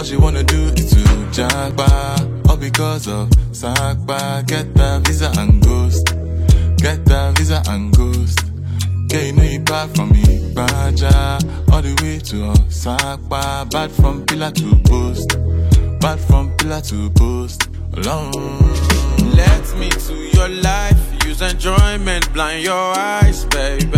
All she wanna do is to jagba. All because of Sakba. Get that visa and ghost. Get that visa and ghost. Yeah, you know you bad from me, Baja. All the way to Sakba. Bad from pillar to post. Bad from pillar to post. Alone. Let me to your life. Use enjoyment, blind your eyes, baby.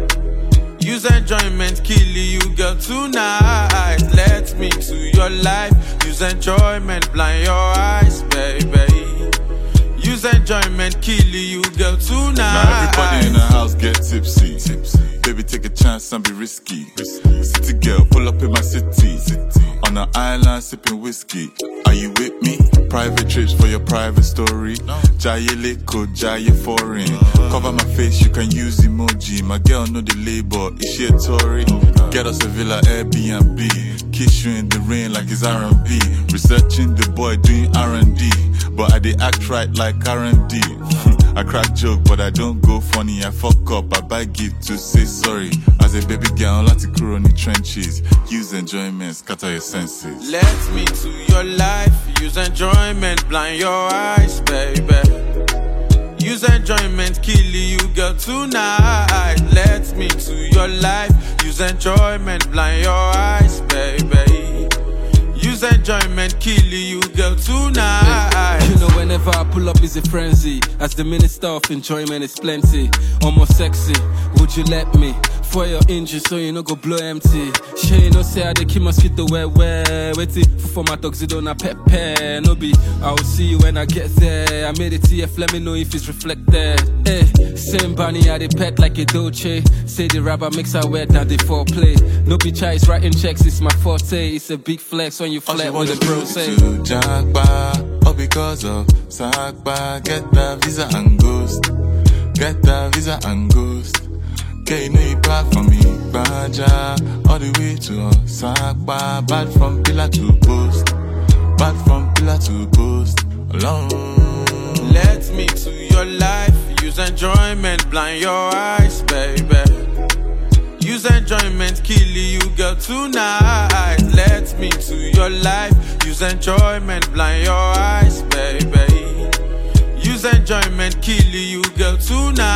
Use enjoyment, kill you, girl, tonight. Let me to your life. Use enjoyment, blind your eyes, baby. Use enjoyment, kill you, girl, tonight. Now everybody in the house get tipsy. Baby, take a chance and be risky. City girl, pull up in my city. On an island, sipping whiskey. Are you with me? Private trips for your private story. Jaye Leko, Jaye Foreign. Cover my face, you can use emoji. My girl know the label, is she a Tory? Get us a villa Airbnb. Kiss you in the rain like it's R&B. Researching the boy doing R&D. But I did act right like R&D. I crack joke, but I don't go funny. I fuck up, I buy gift to say sorry. As a baby girl, let it grow in the trenches. Use enjoyment, scatter your senses. Let me to your life. Use enjoyment, blind your eyes, baby. Use enjoyment, kill you, girl, tonight. Let me to your life. Use enjoyment, blind your eyes, baby. Use enjoyment, kill you, girl, tonight. You know, whenever I pull up, it's a frenzy. As the minister of enjoyment is plenty. Almost sexy, would you let me? For your injury, so you no go blow empty. She no say I dey keep mosquito where. Wait for my tuxedo na pepper. No be, I will see you when I get there. I made it TF, let me know if it's reflected. Same bunny I dey pet like a Dolce. Say the rapper makes her wet, now they foreplay. No be choice, writing checks, it's my forte. It's a big flex when you flirt with a bro say. To Jagba, all because of Sakba. Get that visa and ghost. Get that visa and ghost. Yeah, you know you bad from me, Baja. All the way to Sakba. Bad from pillar to post. Bad from pillar to post. Alone. Let me to your life. Use enjoyment, blind your eyes, baby. Use enjoyment, kill you, girl, tonight. Let me to your life. Use enjoyment, blind your eyes, baby. Use enjoyment, kill you, girl, tonight.